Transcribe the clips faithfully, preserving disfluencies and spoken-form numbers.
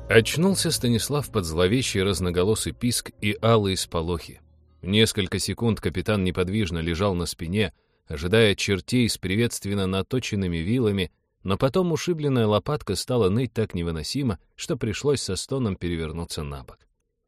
Очнулся Станислав под зловещий разноголосый писк и алые сполохи. Несколько секунд капитан неподвижно лежал на спине, ожидая чертей с приветственно наточенными вилами, но потом ушибленная лопатка стала ныть так невыносимо, что пришлось со стоном перевернуться на бок.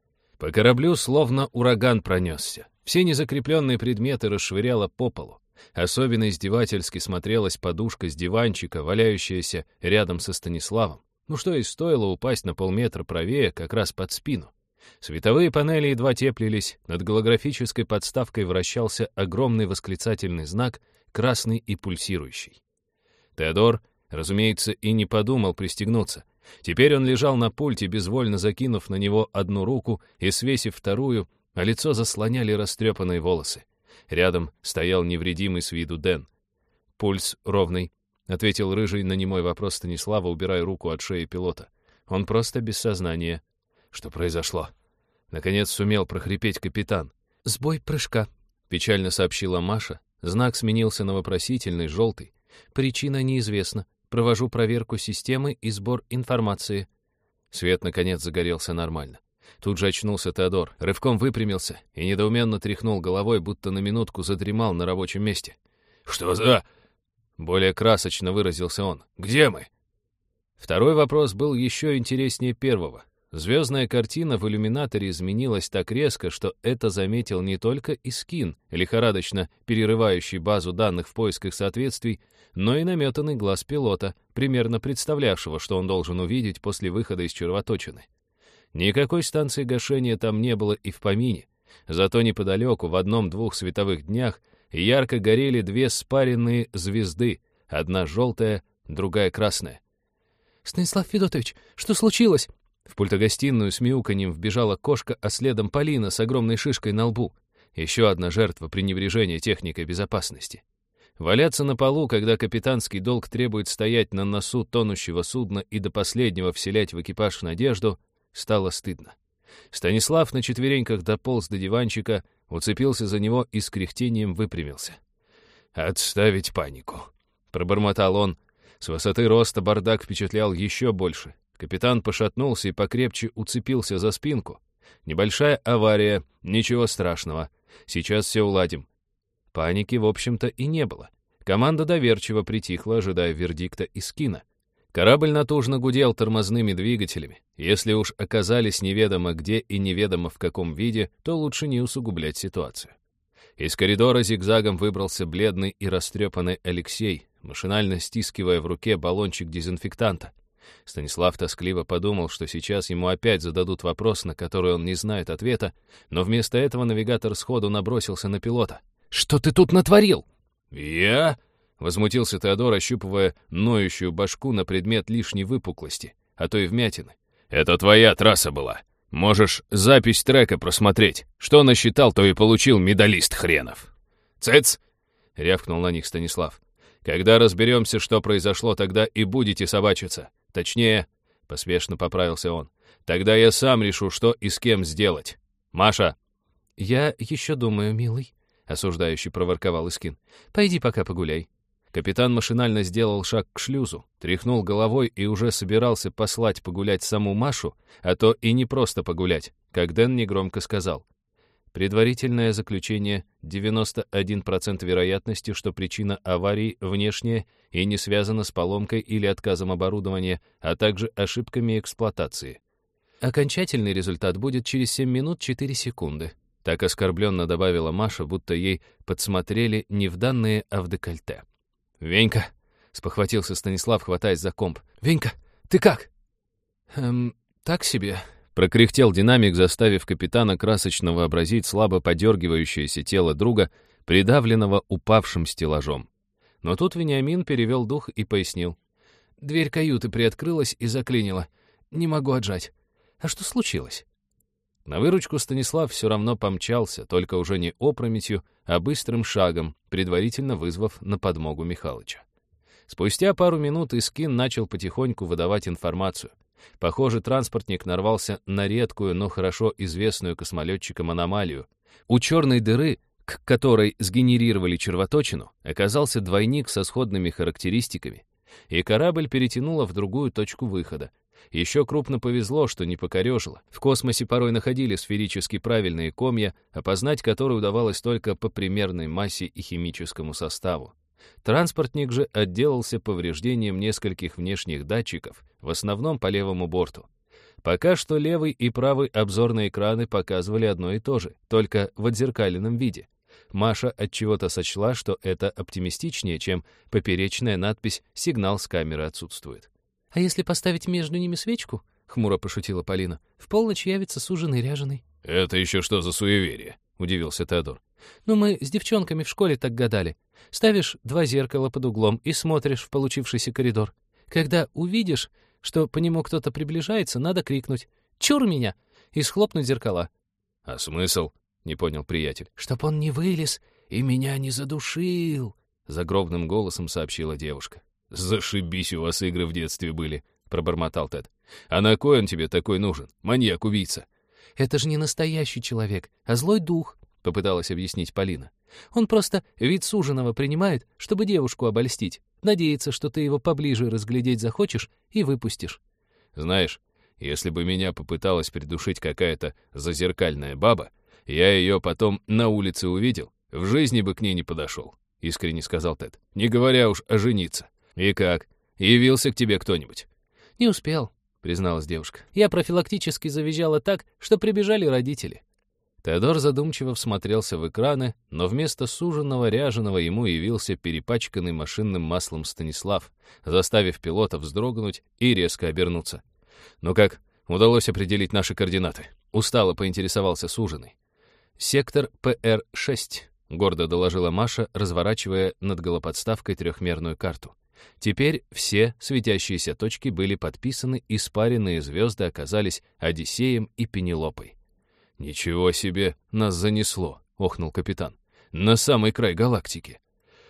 По кораблю словно ураган пронесся. Все незакрепленные предметы расшвыряло по полу. Особенно издевательски смотрелась подушка с диванчика, валяющаяся рядом со Станиславом. Ну что и стоило упасть на полметра правее, как раз под спину. Световые панели едва теплились, над голографической подставкой вращался огромный восклицательный знак, красный и пульсирующий. Теодор, разумеется, и не подумал пристегнуться. Теперь он лежал на пульте, безвольно закинув на него одну руку и свесив вторую, а лицо заслоняли растрепанные волосы. Рядом стоял невредимый с виду Дэн. «Пульс ровный», — ответил Рыжий на немой вопрос Станислава, убирая руку от шеи пилота. «Он просто без сознания». «Что произошло?» Наконец сумел прохрипеть капитан. «Сбой прыжка», — печально сообщила Маша. Знак сменился на вопросительный, желтый. «Причина неизвестна. Провожу проверку системы и сбор информации». Свет, наконец, загорелся нормально. Тут же очнулся Теодор, рывком выпрямился и недоуменно тряхнул головой, будто на минутку задремал на рабочем месте. «Что за...» Более красочно выразился он. «Где мы?» Второй вопрос был еще интереснее первого. Звездная картина в иллюминаторе изменилась так резко, что это заметил не только Искин, лихорадочно перерывающий базу данных в поисках соответствий, но и наметанный глаз пилота, примерно представлявшего, что он должен увидеть после выхода из червоточины. Никакой станции гашения там не было и в помине. Зато неподалеку, в одном-двух световых днях, ярко горели две спаренные звезды, одна желтая, другая красная. «Станислав Федотович, что случилось?» В пультогостиную с мяуканьем вбежала кошка, а следом Полина с огромной шишкой на лбу. Еще одна жертва пренебрежения техникой безопасности. Валяться на полу, когда капитанский долг требует стоять на носу тонущего судна и до последнего вселять в экипаж надежду, стало стыдно. Станислав на четвереньках дополз до диванчика, уцепился за него и с кряхтением выпрямился. «Отставить панику», — пробормотал он. С высоты роста бардак впечатлял еще больше. Капитан пошатнулся и покрепче уцепился за спинку. Небольшая авария, ничего страшного. Сейчас все уладим. Паники, в общем-то, и не было. Команда доверчиво притихла, ожидая вердикта Искина. Корабль натужно гудел тормозными двигателями. Если уж оказались неведомо где и неведомо в каком виде, то лучше не усугублять ситуацию. Из коридора зигзагом выбрался бледный и растрепанный Алексей, машинально стискивая в руке баллончик дезинфектанта. Станислав тоскливо подумал, что сейчас ему опять зададут вопрос, на который он не знает ответа, но вместо этого навигатор сходу набросился на пилота. «Что ты тут натворил?» «Я?» — возмутился Теодор, ощупывая ноющую башку на предмет лишней выпуклости, а то и вмятины. «Это твоя трасса была. Можешь запись трека просмотреть. Что насчитал, то и получил медалист хренов». «Цыц!» — рявкнул на них Станислав. «Когда разберемся, что произошло, тогда и будете собачиться. Точнее, — поспешно поправился он, — тогда я сам решу, что и с кем сделать. Маша!» «Я еще думаю, милый», — осуждающий проворковал Искин. «Пойди пока погуляй». Капитан машинально сделал шаг к шлюзу, тряхнул головой и уже собирался послать погулять саму Машу, а то и не просто погулять, как Дэн негромко сказал. Предварительное заключение: девяносто один процент вероятности, что причина аварии внешняя и не связана с поломкой или отказом оборудования, а также ошибками эксплуатации. Окончательный результат будет через семь минут четыре секунды. Так оскорбленно добавила Маша, будто ей подсмотрели не в данные, а в декольте. «Венька!» — спохватился Станислав, хватаясь за комп. «Венька, ты как?» «Эм, так себе», — прокряхтел динамик, заставив капитана красочно вообразить слабо подергивающееся тело друга, придавленного упавшим стеллажом. Но тут Вениамин перевел дух и пояснил. «Дверь каюты приоткрылась и заклинила. Не могу отжать. А что случилось?» На выручку Станислав все равно помчался, только уже не опрометью, а быстрым шагом, предварительно вызвав на подмогу Михалыча. Спустя пару минут Искин начал потихоньку выдавать информацию. Похоже, транспортник нарвался на редкую, но хорошо известную космолетчикам аномалию. У черной дыры, к которой сгенерировали червоточину, оказался двойник со сходными характеристиками, и корабль перетянуло в другую точку выхода. Еще крупно повезло, что не покорежило. В космосе порой находили сферически правильные комья, опознать которые удавалось только по примерной массе и химическому составу. Транспортник же отделался повреждением нескольких внешних датчиков, в основном по левому борту. Пока что левый и правый обзорные экраны показывали одно и то же, только в отзеркаленном виде. Маша отчего-то сочла, что это оптимистичнее, чем поперечная надпись «Сигнал с камеры отсутствует». «А если поставить между ними свечку?» — хмуро пошутила Полина. «В полночь явится суженый ряженый». «Это еще что за суеверие?» — удивился Теодор. «Ну, мы с девчонками в школе так гадали. Ставишь два зеркала под углом и смотришь в получившийся коридор. Когда увидишь, что по нему кто-то приближается, надо крикнуть «Чур меня!» и схлопнуть зеркала». «А смысл?» — не понял приятель. «Чтоб он не вылез и меня не задушил», — загробным голосом сообщила девушка. «Зашибись, у вас игры в детстве были», — пробормотал Тед. «А на кой он тебе такой нужен? Маньяк-убийца». «Это же не настоящий человек, а злой дух», — попыталась объяснить Полина. «Он просто вид суженого принимает, чтобы девушку обольстить. Надеется, что ты его поближе разглядеть захочешь и выпустишь». «Знаешь, если бы меня попыталась придушить какая-то зазеркальная баба, я ее потом на улице увидел, в жизни бы к ней не подошел», — искренне сказал Тед. «Не говоря уж о жениться. И как? Явился к тебе кто-нибудь?» «Не успел», — призналась девушка. «Я профилактически завизжала так, что прибежали родители». Теодор задумчиво всмотрелся в экраны, но вместо суженого ряженого ему явился перепачканный машинным маслом Станислав, заставив пилота вздрогнуть и резко обернуться. «Ну как, удалось определить наши координаты?» — устало поинтересовался суженый. «Сектор Пэ Эр шесть», — гордо доложила Маша, разворачивая над голоподставкой трехмерную карту. Теперь все светящиеся точки были подписаны, и спаренные звезды оказались Одиссеем и Пенелопой. «Ничего себе, нас занесло», — охнул капитан. «На самый край галактики».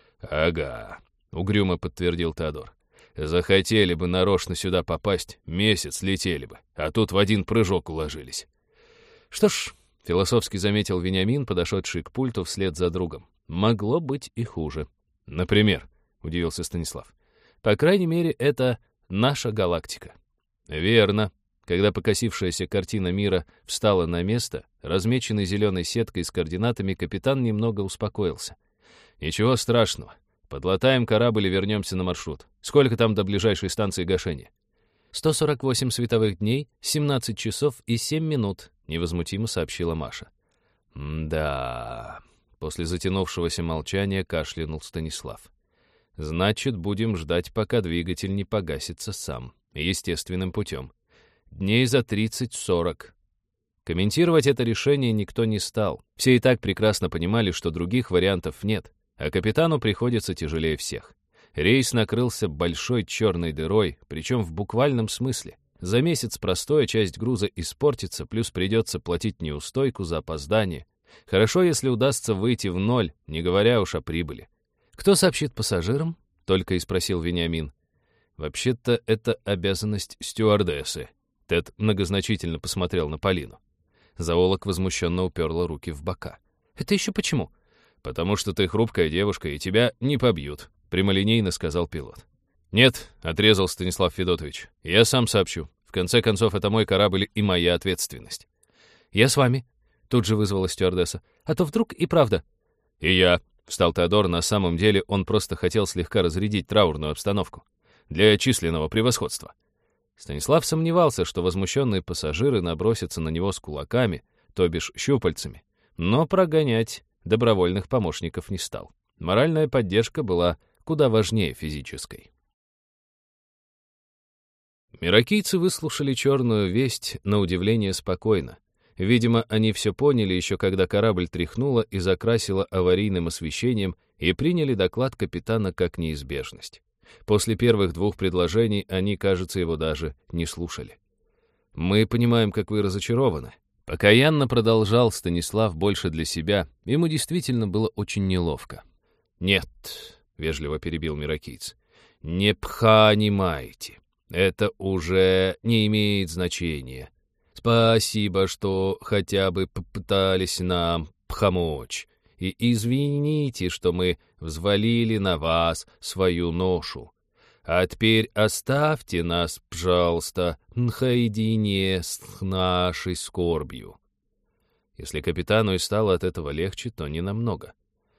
«Ага», — угрюмо подтвердил Теодор. «Захотели бы нарочно сюда попасть, месяц летели бы, а тут в один прыжок уложились». «Что ж», — философски заметил Вениамин, подошедший к пульту вслед за другом, «могло быть и хуже». «Например», — удивился Станислав. «По крайней мере, это наша галактика». «Верно». Когда покосившаяся картина мира встала на место, размеченный зеленой сеткой с координатами, капитан немного успокоился. «Ничего страшного. Подлатаем корабль и вернемся на маршрут. Сколько там до ближайшей станции гашения?» «сто сорок восемь световых дней, семнадцать часов и семь минут», — невозмутимо сообщила Маша. «Да...» — после затянувшегося молчания кашлянул Станислав. «Значит, будем ждать, пока двигатель не погасится сам, естественным путем. Дней за тридцать-сорок». Комментировать это решение никто не стал. Все и так прекрасно понимали, что других вариантов нет, а капитану приходится тяжелее всех. Рейс накрылся большой черной дырой, причем в буквальном смысле. За месяц простая часть груза испортится, плюс придется платить неустойку за опоздание. Хорошо, если удастся выйти в ноль, не говоря уж о прибыли. «Кто сообщит пассажирам?» — только и спросил Вениамин. «Вообще-то это обязанность стюардессы». Тед многозначительно посмотрел на Полину. Зоолог возмущенно уперла руки в бока. «Это еще почему?» «Потому что ты хрупкая девушка, и тебя не побьют», — прямолинейно сказал пилот. «Нет», — отрезал Станислав Федотович, — «я сам сообщу. В конце концов, это мой корабль и моя ответственность». «Я с вами», — тут же вызвала стюардесса. «А то вдруг и правда». «И я», — встал Теодор, на самом деле он просто хотел слегка разрядить траурную обстановку. «Для численного превосходства». Станислав сомневался, что возмущенные пассажиры набросятся на него с кулаками, то бишь щупальцами, но прогонять добровольных помощников не стал. Моральная поддержка была куда важнее физической. Миракийцы выслушали черную весть на удивление спокойно. Видимо, они все поняли еще когда корабль тряхнуло и закрасило аварийным освещением, и приняли доклад капитана как неизбежность. После первых двух предложений они, кажется, его даже не слушали. «Мы понимаем, как вы разочарованы». Покаянно продолжал Станислав больше для себя. Ему действительно было очень неловко. «Нет», — вежливо перебил миракийц, — «не пханимайте. Это уже не имеет значения. Спасибо, что хотя бы попытались нам помочь. И извините, что мы взвалили на вас свою ношу. А теперь оставьте нас, пожалуйста, наедине с нашей скорбью». Если капитану и стало от этого легче, то не намного.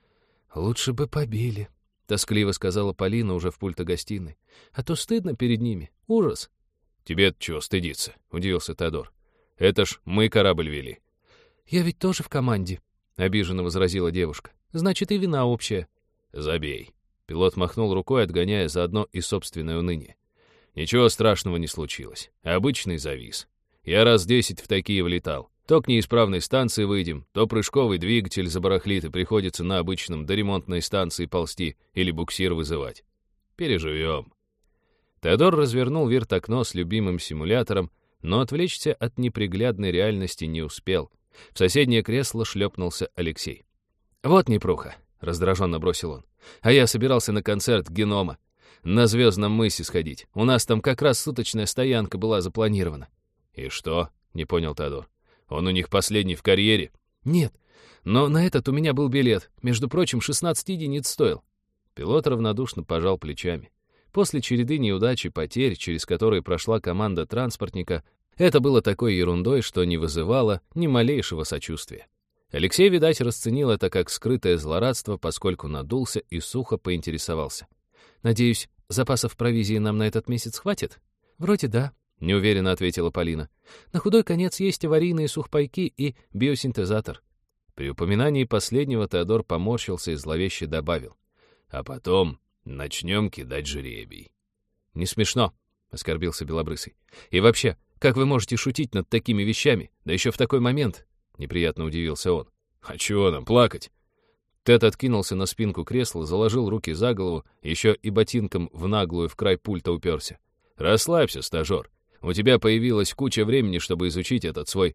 «Лучше бы побили», — тоскливо сказала Полина уже в пульта гостиной. «А то стыдно перед ними. Ужас». «Тебе-то чего стыдиться?» — удивился Теодор. «Это ж мы корабль вели». «Я ведь тоже в команде», — обиженно возразила девушка. «Значит, и вина общая». «Забей». Пилот махнул рукой, отгоняя заодно и собственное уныние. «Ничего страшного не случилось. Обычный завис. Я раз десять в такие влетал. То к неисправной станции выйдем, то прыжковый двигатель забарахлит, и приходится на обычном до ремонтной станции ползти или буксир вызывать. Переживем». Теодор развернул вирт-окно с любимым симулятором, но отвлечься от неприглядной реальности не успел. В соседнее кресло шлепнулся Алексей. «Вот непруха», — раздраженно бросил он. «А я собирался на концерт Генома. На Звездном мысе сходить. У нас там как раз суточная стоянка была запланирована». «И что?» — не понял Теодор. «Он у них последний в карьере?» «Нет, но на этот у меня был билет. Между прочим, шестнадцать единиц стоил». Пилот равнодушно пожал плечами. После череды неудач и потерь, через которые прошла команда транспортника, это было такой ерундой, что не вызывало ни малейшего сочувствия. Алексей, видать, расценил это как скрытое злорадство, поскольку надулся и сухо поинтересовался. «Надеюсь, запасов провизии нам на этот месяц хватит?» «Вроде да», — неуверенно ответила Полина. «На худой конец есть аварийные сухпайки и биосинтезатор». При упоминании последнего Теодор поморщился и зловеще добавил. «А потом начнем кидать жребий». «Не смешно», — оскорбился Белобрысый. «И вообще, как вы можете шутить над такими вещами? Да еще в такой момент!» — неприятно удивился он. «А чего нам плакать?» Тед откинулся на спинку кресла, заложил руки за голову, еще и ботинком в наглую в край пульта уперся. «Расслабься, стажер. У тебя появилась куча времени, чтобы изучить этот свой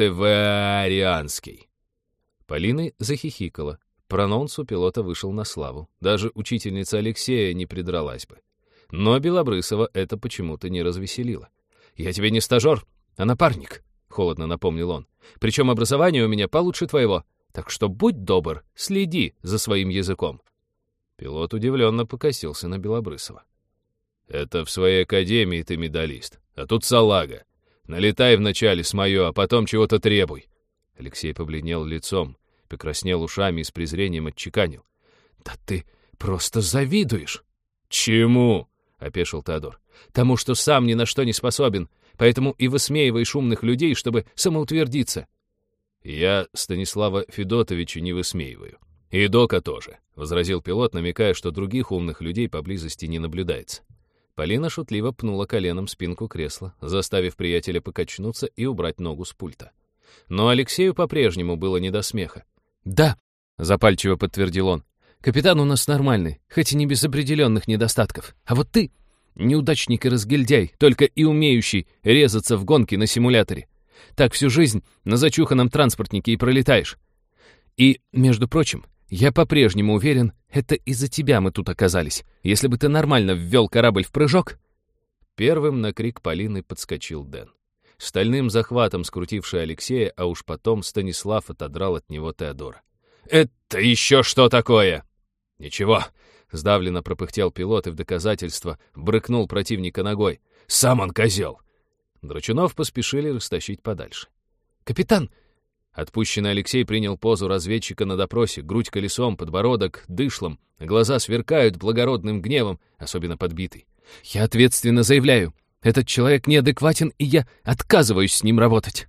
центеварианский». Полина захихикала. Прононс у пилота вышел на славу. Даже учительница Алексея не придралась бы. Но Белобрысова это почему-то не развеселило. «Я тебе не стажер, а напарник», — холодно напомнил он. «Причем образование у меня получше твоего. Так что будь добр, следи за своим языком». Пилот удивленно покосился на Белобрысова. «Это в своей академии ты медалист, а тут салага. Налетай вначале с моё, а потом чего-то требуй». Алексей побледнел лицом, покраснел ушами и с презрением отчеканил. «Да ты просто завидуешь!» «Чему?» — опешил Теодор. «Тому, что сам ни на что не способен, поэтому и высмеиваешь умных людей, чтобы самоутвердиться». «Я Станислава Федотовича не высмеиваю. И Дока тоже», — возразил пилот, намекая, что других умных людей поблизости не наблюдается. Полина шутливо пнула коленом спинку кресла, заставив приятеля покачнуться и убрать ногу с пульта. Но Алексею по-прежнему было не до смеха. «Да», — запальчиво подтвердил он, — «капитан у нас нормальный, хоть и не без определенных недостатков. А вот ты — неудачник и разгильдяй, только и умеющий резаться в гонки на симуляторе. Так всю жизнь на зачуханном транспортнике и пролетаешь. И, между прочим, я по-прежнему уверен, это из-за тебя мы тут оказались. Если бы ты нормально ввел корабль в прыжок...» Первым на крик Полины подскочил Дэн. Стальным захватом скрутивший Алексея, а уж потом Станислав отодрал от него Теодора. «Это еще что такое?» «Ничего», — сдавленно пропыхтел пилот и в доказательство брыкнул противника ногой. «Сам он козел!» Драчунов поспешили растащить подальше. «Капитан!» Отпущенный Алексей принял позу разведчика на допросе, грудь колесом, подбородок дышлом, глаза сверкают благородным гневом, особенно подбитый. «Я ответственно заявляю, этот человек неадекватен, и я отказываюсь с ним работать».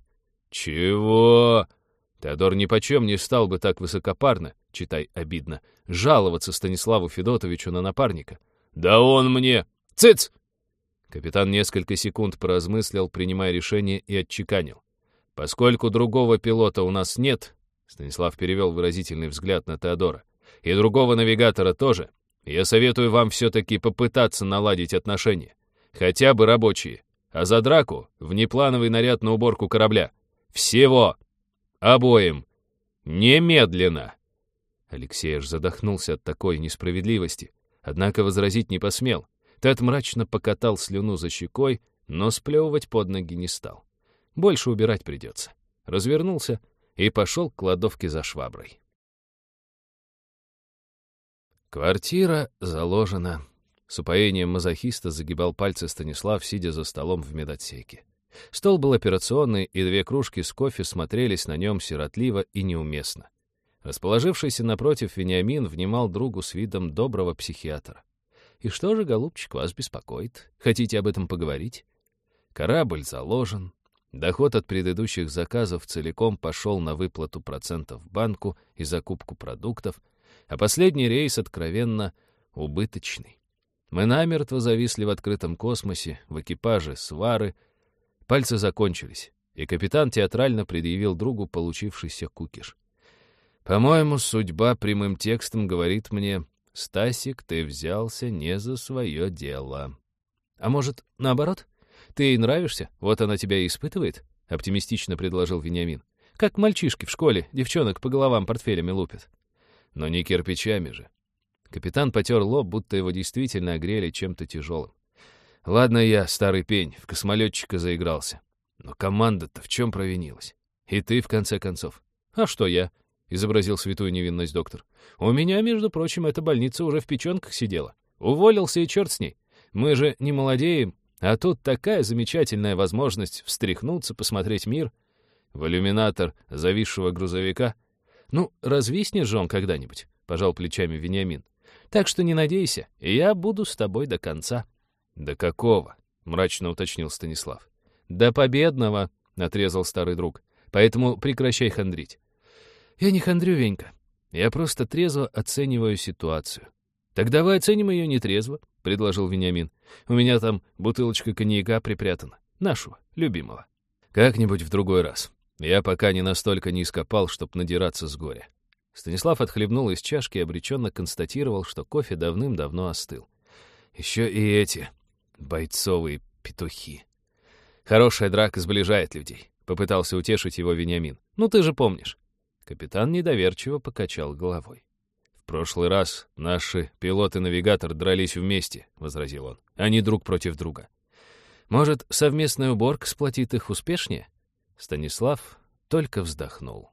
«Чего?» Теодор нипочем не стал бы так высокопарно, читай обидно, жаловаться Станиславу Федотовичу на напарника. «Да он мне...» «Цыц!» Капитан несколько секунд поразмыслил, принимая решение, и отчеканил. «Поскольку другого пилота у нас нет», — Станислав перевел выразительный взгляд на Теодора, «и другого навигатора тоже, я советую вам все-таки попытаться наладить отношения. Хотя бы рабочие. А за драку — внеплановый наряд на уборку корабля. Всего. Обоим. Немедленно». Алексей аж задохнулся от такой несправедливости, однако возразить не посмел. Тед мрачно покатал слюну за щекой, но сплевывать под ноги не стал. Больше убирать придется. Развернулся и пошел к кладовке за шваброй. Квартира заложена. С упоением мазохиста загибал пальцы Станислав, сидя за столом в медотсеке. Стол был операционный, и две кружки с кофе смотрелись на нем сиротливо и неуместно. Расположившийся напротив Вениамин внимал другу с видом доброго психиатра. «И что же, голубчик, вас беспокоит? Хотите об этом поговорить?» Корабль заложен. Доход от предыдущих заказов целиком пошел на выплату процентов в банку и закупку продуктов, а последний рейс откровенно убыточный. Мы намертво зависли в открытом космосе, в экипаже свары. Пальцы закончились, и капитан театрально предъявил другу получившийся кукиш. «По-моему, судьба прямым текстом говорит мне: Стасик, ты взялся не за свое дело». «А может, наоборот? Ты ей нравишься, вот она тебя и испытывает?» — оптимистично предложил Вениамин. «Как мальчишки в школе, девчонок по головам портфелями лупят». «Но не кирпичами же». Капитан потер лоб, будто его действительно огрели чем-то тяжелым. «Ладно я, старый пень, в космолетчика заигрался. Но команда-то в чем провинилась? И ты, в конце концов». «А что я?» — изобразил святую невинность доктор. «У меня, между прочим, эта больница уже в печенках сидела. Уволился, и черт с ней. Мы же не молодеем, а тут такая замечательная возможность встряхнуться, посмотреть мир. В иллюминатор зависшего грузовика. Ну, развиснет же он когда-нибудь», — пожал плечами Вениамин. «Так что не надейся, я буду с тобой до конца». «До какого?» — мрачно уточнил Станислав. «До победного», — отрезал старый друг. «Поэтому прекращай хандрить». «Я не хандрю, Венька. Я просто трезво оцениваю ситуацию». «Так давай оценим ее нетрезво», — предложил Вениамин. «У меня там бутылочка коньяка припрятана. Нашего, любимого». «Как-нибудь в другой раз. Я пока не настолько низко пал, чтоб надираться с горя». Станислав отхлебнул из чашки и обреченно констатировал, что кофе давным-давно остыл. «Еще и эти бойцовые петухи. Хорошая драка сближает людей», — попытался утешить его Вениамин. «Ну ты же помнишь». Капитан недоверчиво покачал головой. «В прошлый раз наши пилот и навигатор дрались вместе», — возразил он, — «а не друг против друга. Может, совместная уборка сплотит их успешнее?» Станислав только вздохнул.